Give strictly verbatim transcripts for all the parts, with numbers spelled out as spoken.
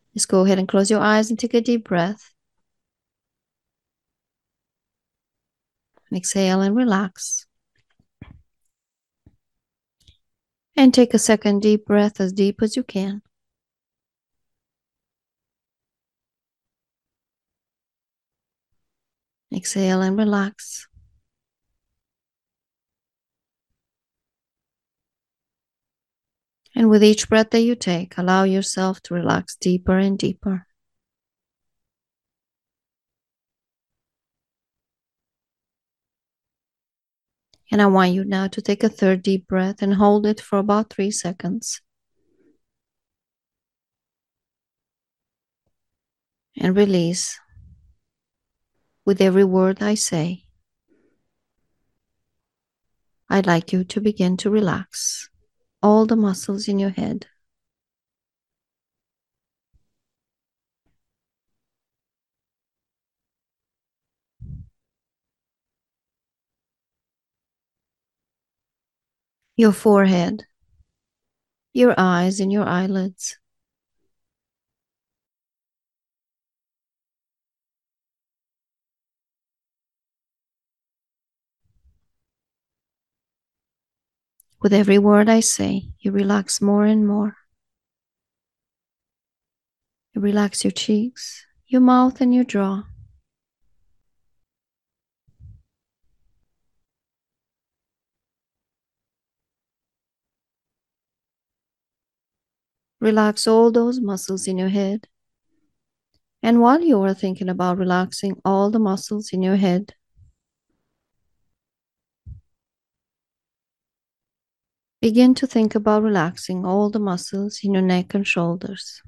Just go ahead and close your eyes and take a deep breath. And exhale and relax. And take a second deep breath, as deep as you can. Exhale and relax. And with each breath that you take, allow yourself to relax deeper and deeper. And I want you now to take a third deep breath and hold it for about three seconds. And release with every word I say. I'd like you to begin to relax all the muscles in your head. Your forehead, your eyes and your eyelids. With every word I say, you relax more and more. You relax your cheeks, your mouth, and your jaw. Relax all those muscles in your head. And while you are thinking about relaxing all the muscles in your head, begin to think about relaxing all the muscles in your neck and shoulders.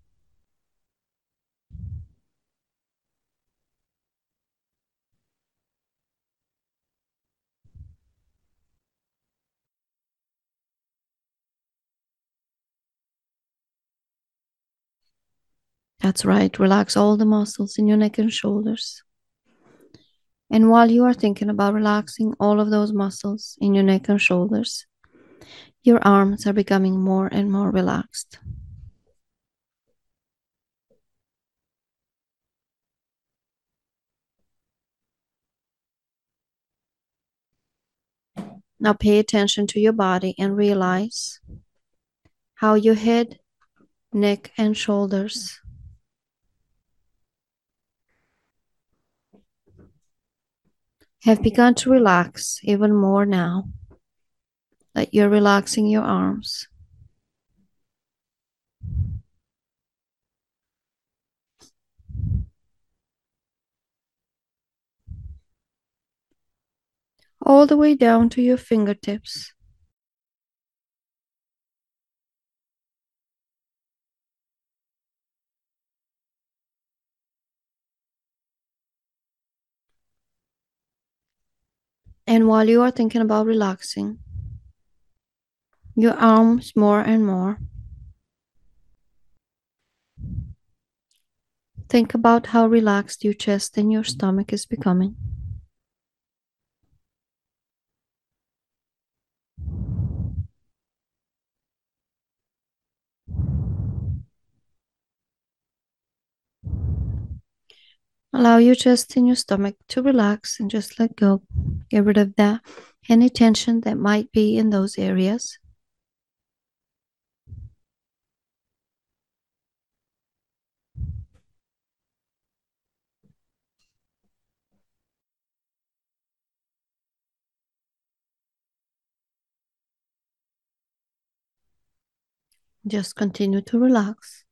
That's right, relax all the muscles in your neck and shoulders. And while you are thinking about relaxing all of those muscles in your neck and shoulders, your arms are becoming more and more relaxed. Now pay attention to your body and realize how your head, neck, and shoulders have begun to relax even more now that you're relaxing your arms. All the way down to your fingertips. And while you are thinking about relaxing your arms more and more, think about how relaxed your chest and your stomach is becoming. Allow your chest and your stomach to relax and just let go. Get rid of that, any tension that might be in those areas. Just continue to relax.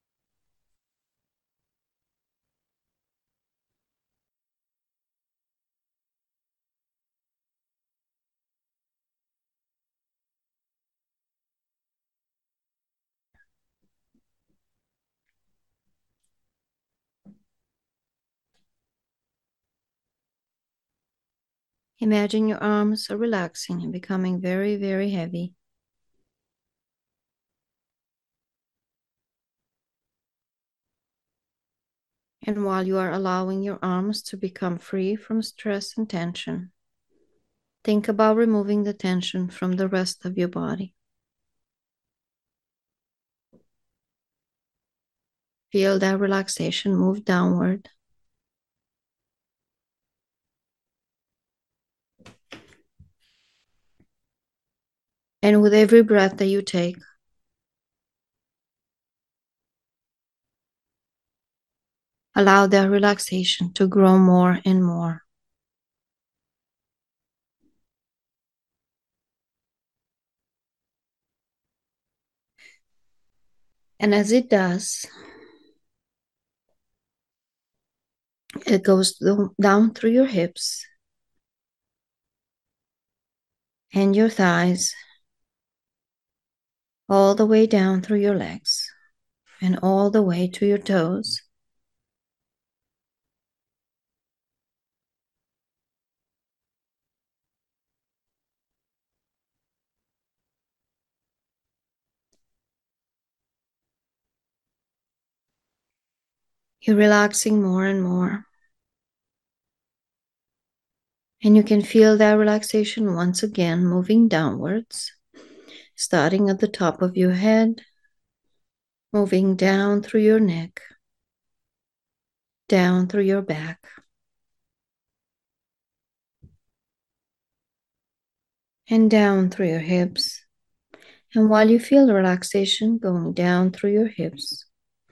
Imagine your arms are relaxing and becoming very, very heavy. And while you are allowing your arms to become free from stress and tension, think about removing the tension from the rest of your body. Feel that relaxation move downward. And with every breath that you take, allow that relaxation to grow more and more. And as it does, it goes down through your hips and your thighs, all the way down through your legs and all the way to your toes. You're relaxing more and more. And you can feel that relaxation once again moving downwards, starting at the top of your head, moving down through your neck, down through your back, and down through your hips. And while you feel the relaxation going down through your hips,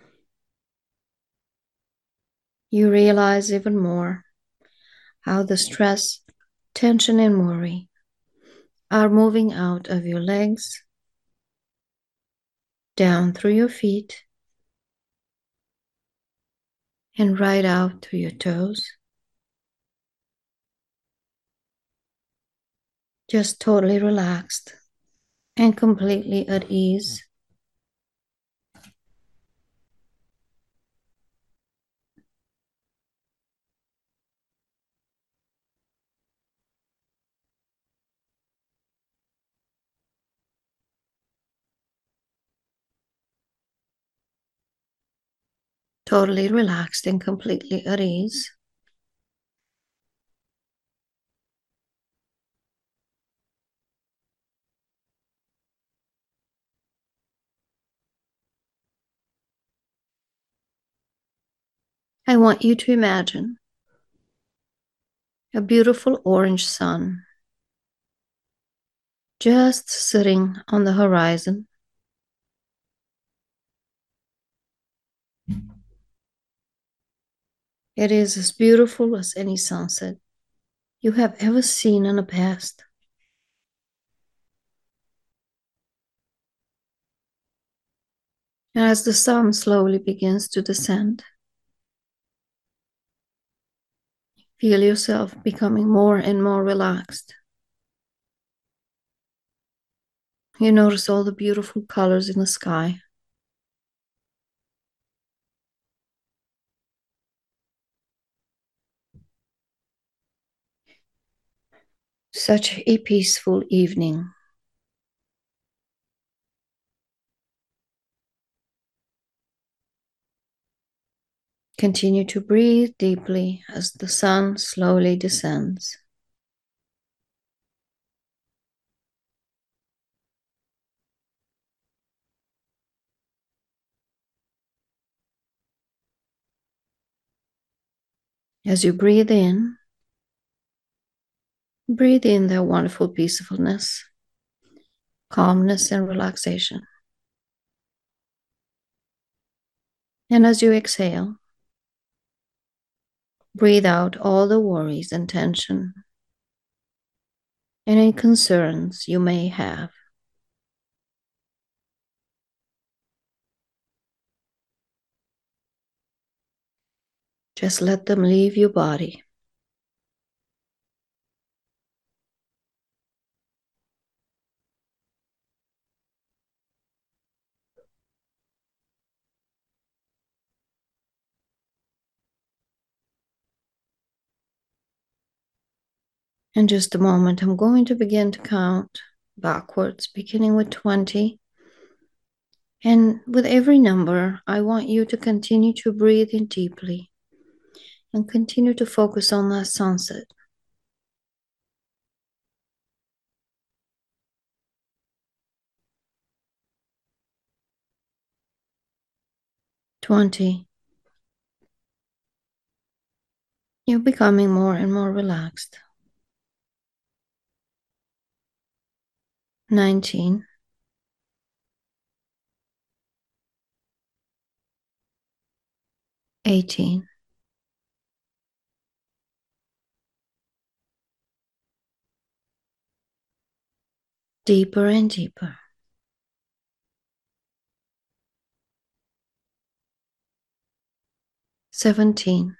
you realize even more how the stress, tension, and worry are moving out of your legs, down through your feet, and right out through your toes. Just totally relaxed and completely at ease. Totally relaxed and completely at ease. I want you to imagine a beautiful orange sun just sitting on the horizon. It is as beautiful as any sunset you have ever seen in the past. And as the sun slowly begins to descend, feel yourself becoming more and more relaxed. You notice all the beautiful colors in the sky. Such a peaceful evening. Continue to breathe deeply as the sun slowly descends. As you breathe in, breathe in that wonderful peacefulness, calmness, and relaxation. And as you exhale, breathe out all the worries and tension and any concerns you may have. Just let them leave your body. In just a moment, I'm going to begin to count backwards, beginning with twenty. And with every number, I want you to continue to breathe in deeply and continue to focus on that sunset. twenty. You're becoming more and more relaxed. nineteen. eighteen. Deeper and deeper. seventeen.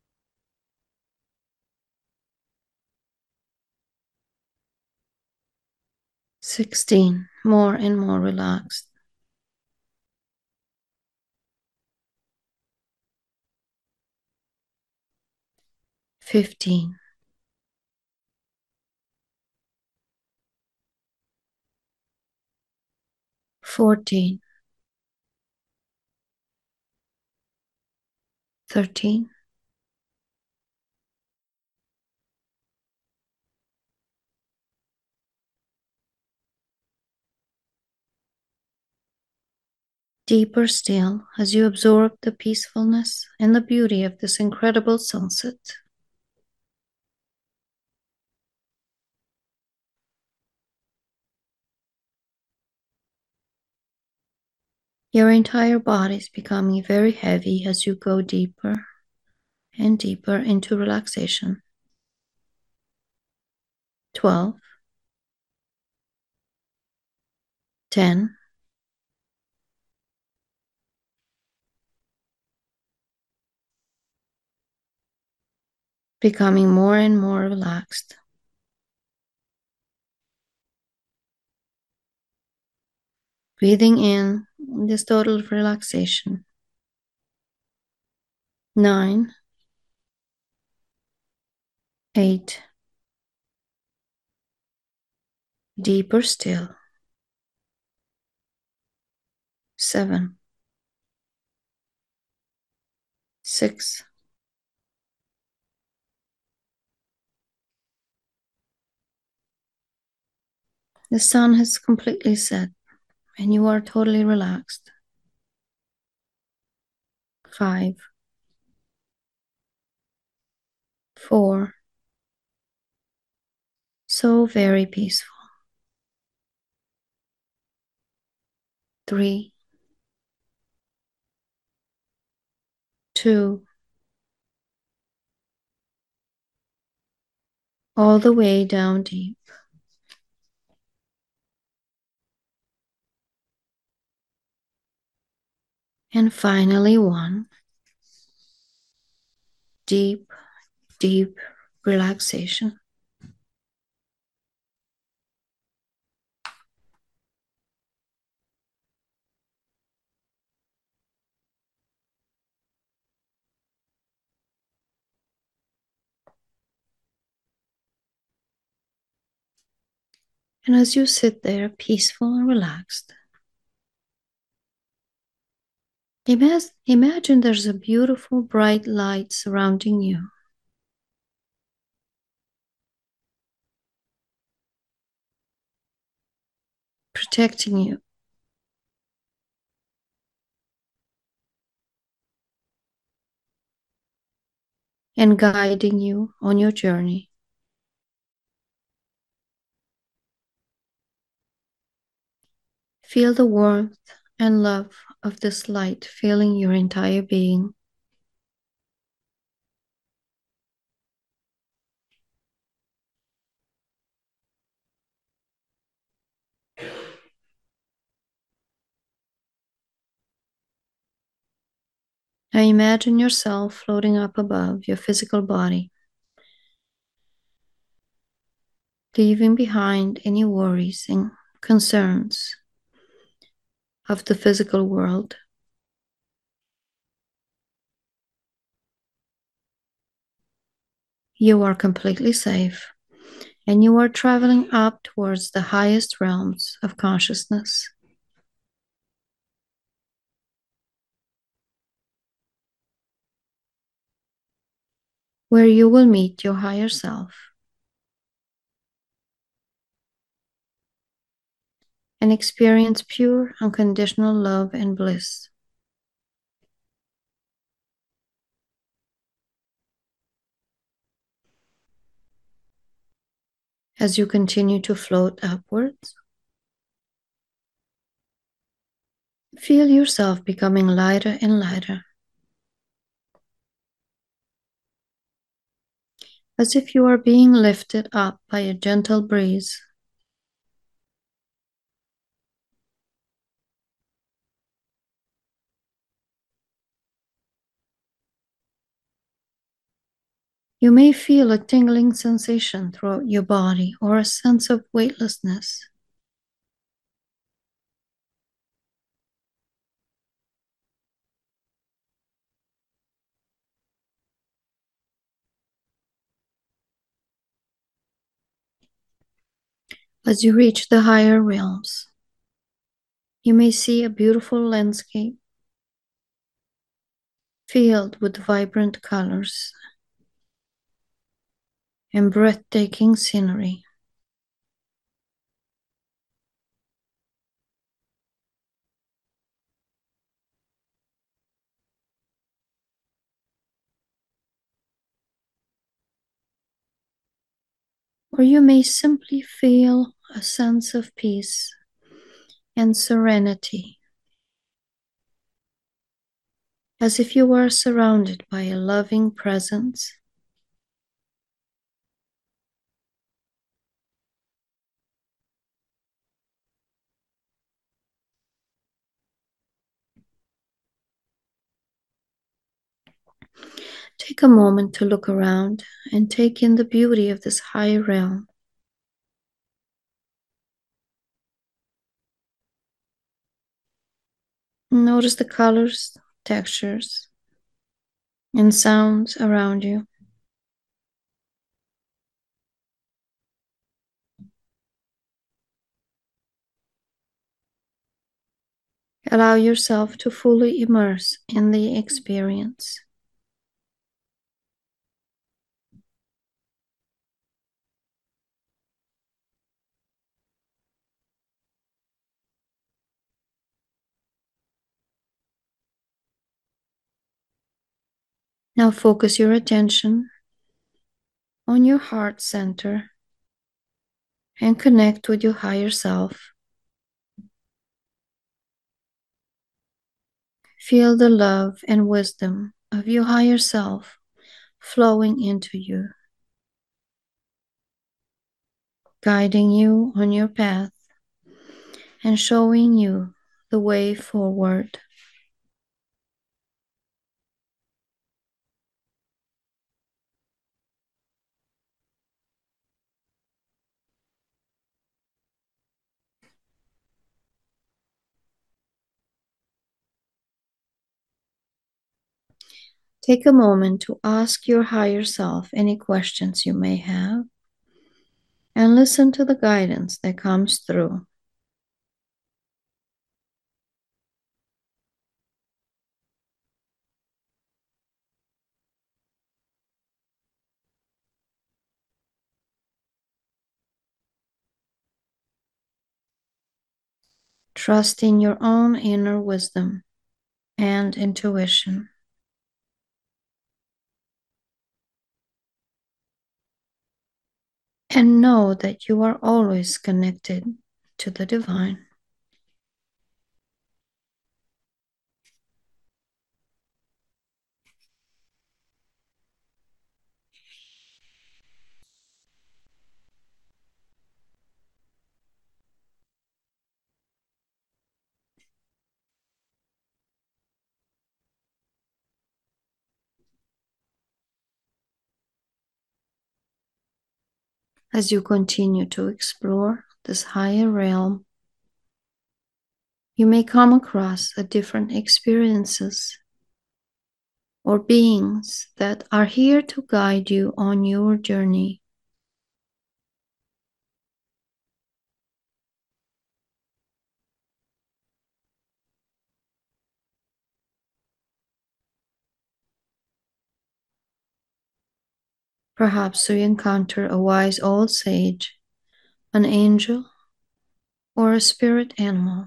sixteen. More and more relaxed. fifteen. fourteen. thirteen. Deeper still as you absorb the peacefulness and the beauty of this incredible sunset. Your entire body is becoming very heavy as you go deeper and deeper into relaxation. twelve. ten. Becoming more and more relaxed. Breathing in this total relaxation. nine. eight. Deeper still. seven. six. The sun has completely set and you are totally relaxed. five. four. So very peaceful. three. two. All the way down deep. And finally, one. Deep, deep relaxation. And as you sit there peaceful and relaxed, imagine there's a beautiful bright light surrounding you. Protecting you. And guiding you on your journey. Feel the warmth and love of this light filling your entire being. Now imagine yourself floating up above your physical body, leaving behind any worries and concerns of the physical world. You are completely safe, and you are traveling up towards the highest realms of consciousness. Where you will meet your higher self and experience pure unconditional love and bliss. As you continue to float upwards, feel yourself becoming lighter and lighter, as if you are being lifted up by a gentle breeze. You may feel a tingling sensation throughout your body or a sense of weightlessness. As you reach the higher realms, you may see a beautiful landscape filled with vibrant colors and breathtaking scenery. Or you may simply feel a sense of peace and serenity, as if you were surrounded by a loving presence. Take a moment to look around and take in the beauty of this higher realm. Notice the colors, textures, and sounds around you. Allow yourself to fully immerse in the experience. Now focus your attention on your heart center and connect with your higher self. Feel the love and wisdom of your higher self flowing into you, guiding you on your path and showing you the way forward. Take a moment to ask your higher self any questions you may have and listen to the guidance that comes through. Trust in your own inner wisdom and intuition. And know that you are always connected to the divine. As you continue to explore this higher realm, you may come across a different experiences or beings that are here to guide you on your journey. Perhaps you encounter a wise old sage, an angel, or a spirit animal.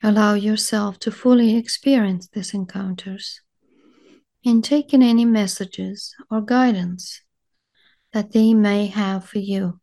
Allow yourself to fully experience these encounters and take in any messages or guidance that they may have for you.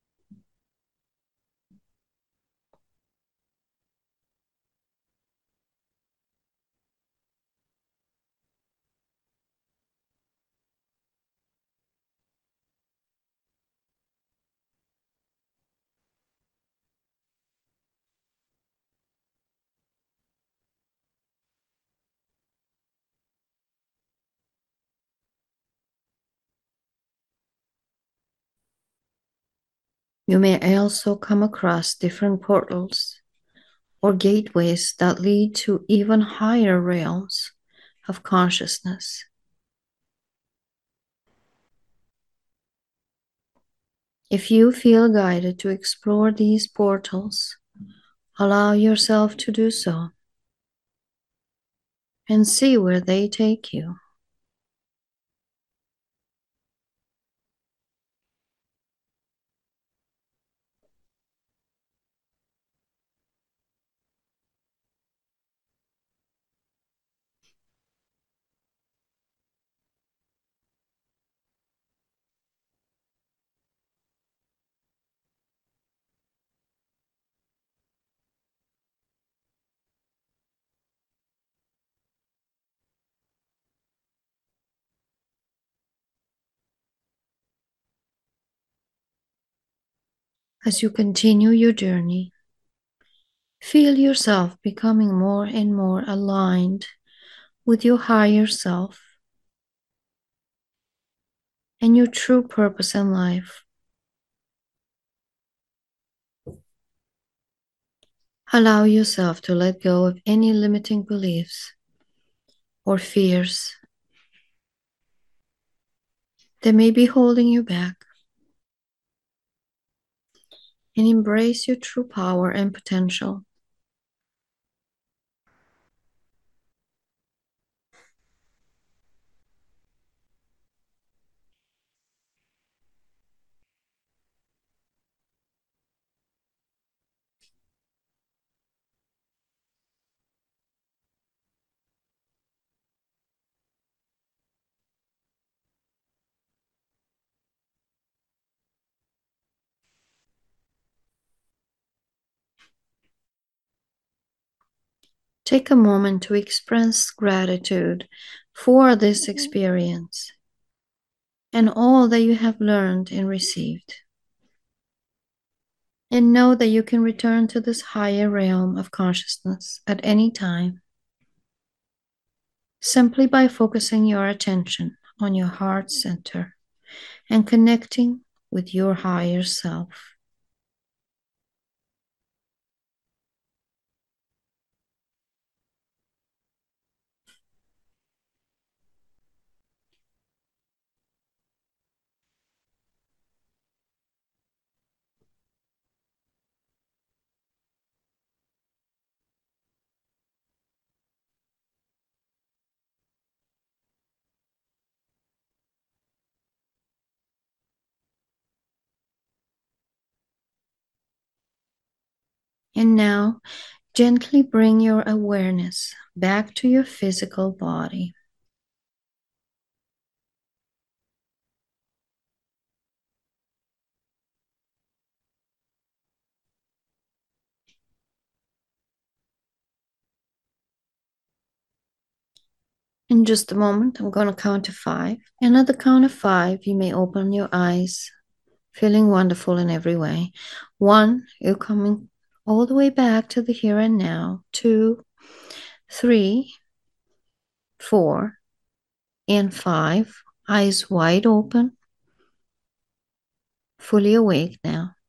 You may also come across different portals or gateways that lead to even higher realms of consciousness. If you feel guided to explore these portals, allow yourself to do so and see where they take you. As you continue your journey, feel yourself becoming more and more aligned with your higher self and your true purpose in life. Allow yourself to let go of any limiting beliefs or fears that may be holding you back, and embrace your true power and potential. Take a moment to express gratitude for this experience and all that you have learned and received. And know that you can return to this higher realm of consciousness at any time, simply by focusing your attention on your heart center and connecting with your higher self. And now, gently bring your awareness back to your physical body. In just a moment, I'm going to count to five. And at the count of five, you may open your eyes, feeling wonderful in every way. One, you're coming all the way back to the here and now. Two, three, four, and five. Eyes wide open, fully awake now.